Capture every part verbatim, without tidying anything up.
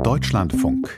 Deutschlandfunk.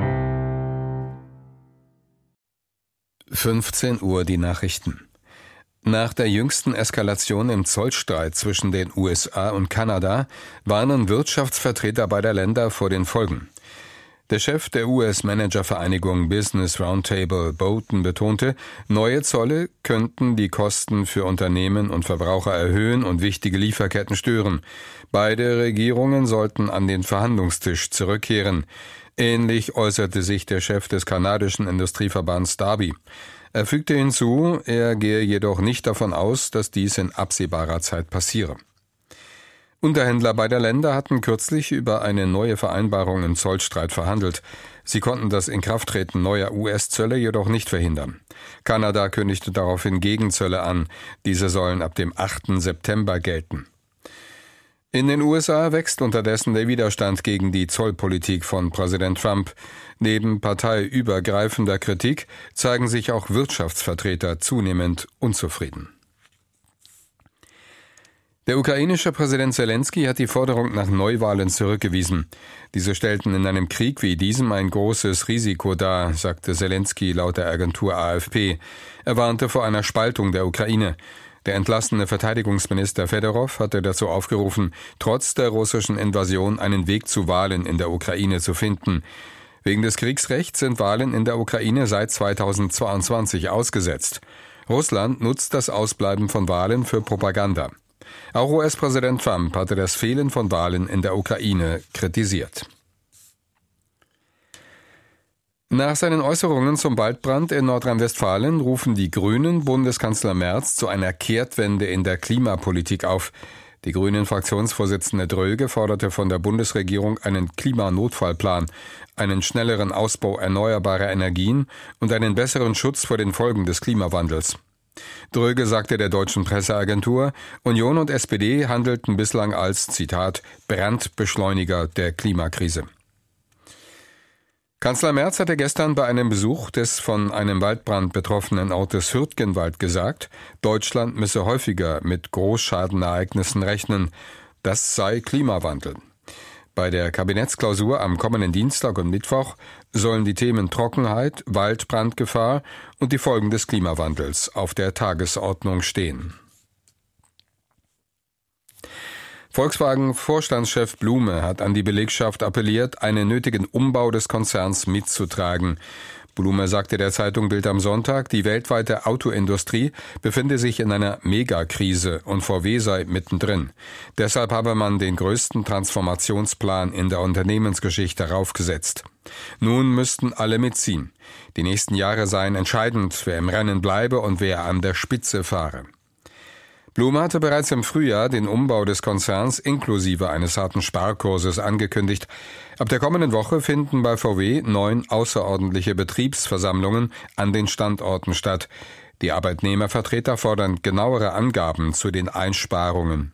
fünfzehn Uhr die Nachrichten. Nach der jüngsten Eskalation im Zollstreit zwischen den U S A und Kanada warnen Wirtschaftsvertreter beider Länder vor den Folgen. Der Chef der U S-Managervereinigung Business Roundtable, Bolton, betonte, neue Zölle könnten die Kosten für Unternehmen und Verbraucher erhöhen und wichtige Lieferketten stören. Beide Regierungen sollten an den Verhandlungstisch zurückkehren. Ähnlich äußerte sich der Chef des kanadischen Industrieverbands Darby. Er fügte hinzu, er gehe jedoch nicht davon aus, dass dies in absehbarer Zeit passiere. Unterhändler beider Länder hatten kürzlich über eine neue Vereinbarung im Zollstreit verhandelt. Sie konnten das Inkrafttreten neuer U S-Zölle jedoch nicht verhindern. Kanada kündigte daraufhin Gegenzölle an. Diese sollen ab dem achten September gelten. In den U S A wächst unterdessen der Widerstand gegen die Zollpolitik von Präsident Trump. Neben parteiübergreifender Kritik zeigen sich auch Wirtschaftsvertreter zunehmend unzufrieden. Der ukrainische Präsident Selenskyj hat die Forderung nach Neuwahlen zurückgewiesen. Diese stellten in einem Krieg wie diesem ein großes Risiko dar, sagte Selenskyj laut der Agentur A F P. Er warnte vor einer Spaltung der Ukraine. Der entlassene Verteidigungsminister Fedorov hatte dazu aufgerufen, trotz der russischen Invasion einen Weg zu Wahlen in der Ukraine zu finden. Wegen des Kriegsrechts sind Wahlen in der Ukraine seit zweitausendzweiundzwanzig ausgesetzt. Russland nutzt das Ausbleiben von Wahlen für Propaganda. Auch U S-Präsident Trump hatte das Fehlen von Wahlen in der Ukraine kritisiert. Nach seinen Äußerungen zum Waldbrand in Nordrhein-Westfalen rufen die Grünen Bundeskanzler Merz zu einer Kehrtwende in der Klimapolitik auf. Die Grünen-Fraktionsvorsitzende Dröge forderte von der Bundesregierung einen Klimanotfallplan, einen schnelleren Ausbau erneuerbarer Energien und einen besseren Schutz vor den Folgen des Klimawandels. Dröge sagte der deutschen Presseagentur, Union und S P D handelten bislang als, Zitat, Brandbeschleuniger der Klimakrise. Kanzler Merz hatte gestern bei einem Besuch des von einem Waldbrand betroffenen Ortes Hürtgenwald gesagt, Deutschland müsse häufiger mit Großschadenereignissen rechnen. Das sei Klimawandel. Bei der Kabinettsklausur am kommenden Dienstag und Mittwoch sollen die Themen Trockenheit, Waldbrandgefahr und die Folgen des Klimawandels auf der Tagesordnung stehen. Volkswagen-Vorstandschef Blume hat an die Belegschaft appelliert, einen nötigen Umbau des Konzerns mitzutragen. Blume sagte der Zeitung Bild am Sonntag, die weltweite Autoindustrie befinde sich in einer Megakrise und V W sei mittendrin. Deshalb habe man den größten Transformationsplan in der Unternehmensgeschichte raufgesetzt. Nun müssten alle mitziehen. Die nächsten Jahre seien entscheidend, wer im Rennen bleibe und wer an der Spitze fahre. Blume hatte bereits im Frühjahr den Umbau des Konzerns inklusive eines harten Sparkurses angekündigt. Ab der kommenden Woche finden bei V W neun außerordentliche Betriebsversammlungen an den Standorten statt. Die Arbeitnehmervertreter fordern genauere Angaben zu den Einsparungen.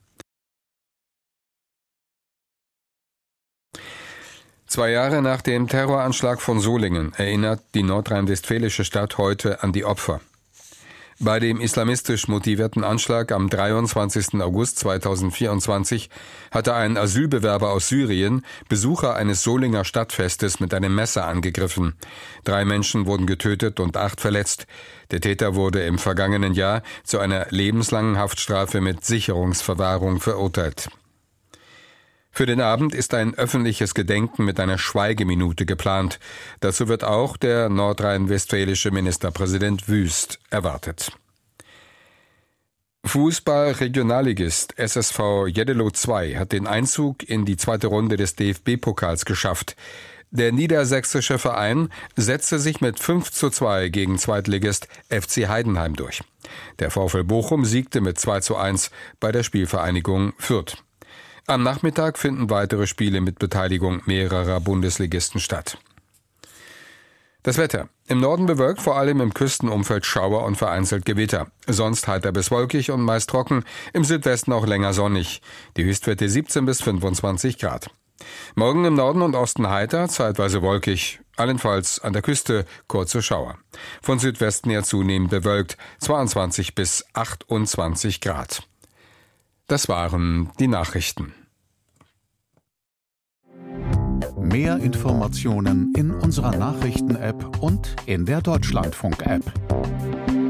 Zwei Jahre nach dem Terroranschlag von Solingen erinnert die nordrhein-westfälische Stadt heute an die Opfer. Bei dem islamistisch motivierten Anschlag am dreiundzwanzigsten August zweitausendvierundzwanzig hatte ein Asylbewerber aus Syrien Besucher eines Solinger Stadtfestes mit einem Messer angegriffen. Drei Menschen wurden getötet und acht verletzt. Der Täter wurde im vergangenen Jahr zu einer lebenslangen Haftstrafe mit Sicherungsverwahrung verurteilt. Für den Abend ist ein öffentliches Gedenken mit einer Schweigeminute geplant. Dazu wird auch der nordrhein-westfälische Ministerpräsident Wüst erwartet. Fußball-Regionalligist S S V Jeddelo zwei hat den Einzug in die zweite Runde des D F B-Pokals geschafft. Der niedersächsische Verein setzte sich mit fünf zu zwei gegen Zweitligist F C Heidenheim durch. Der VfL Bochum siegte mit zwei zu eins bei der Spielvereinigung Fürth. Am Nachmittag finden weitere Spiele mit Beteiligung mehrerer Bundesligisten statt. Das Wetter. Im Norden bewölkt, vor allem im Küstenumfeld Schauer und vereinzelt Gewitter. Sonst heiter bis wolkig und meist trocken, im Südwesten auch länger sonnig. Die Höchstwerte siebzehn bis fünfundzwanzig Grad. Morgen im Norden und Osten heiter, zeitweise wolkig, allenfalls an der Küste kurze Schauer. Von Südwesten her zunehmend bewölkt, zweiundzwanzig bis achtundzwanzig Grad. Das waren die Nachrichten. Mehr Informationen in unserer Nachrichten-App und in der Deutschlandfunk-App.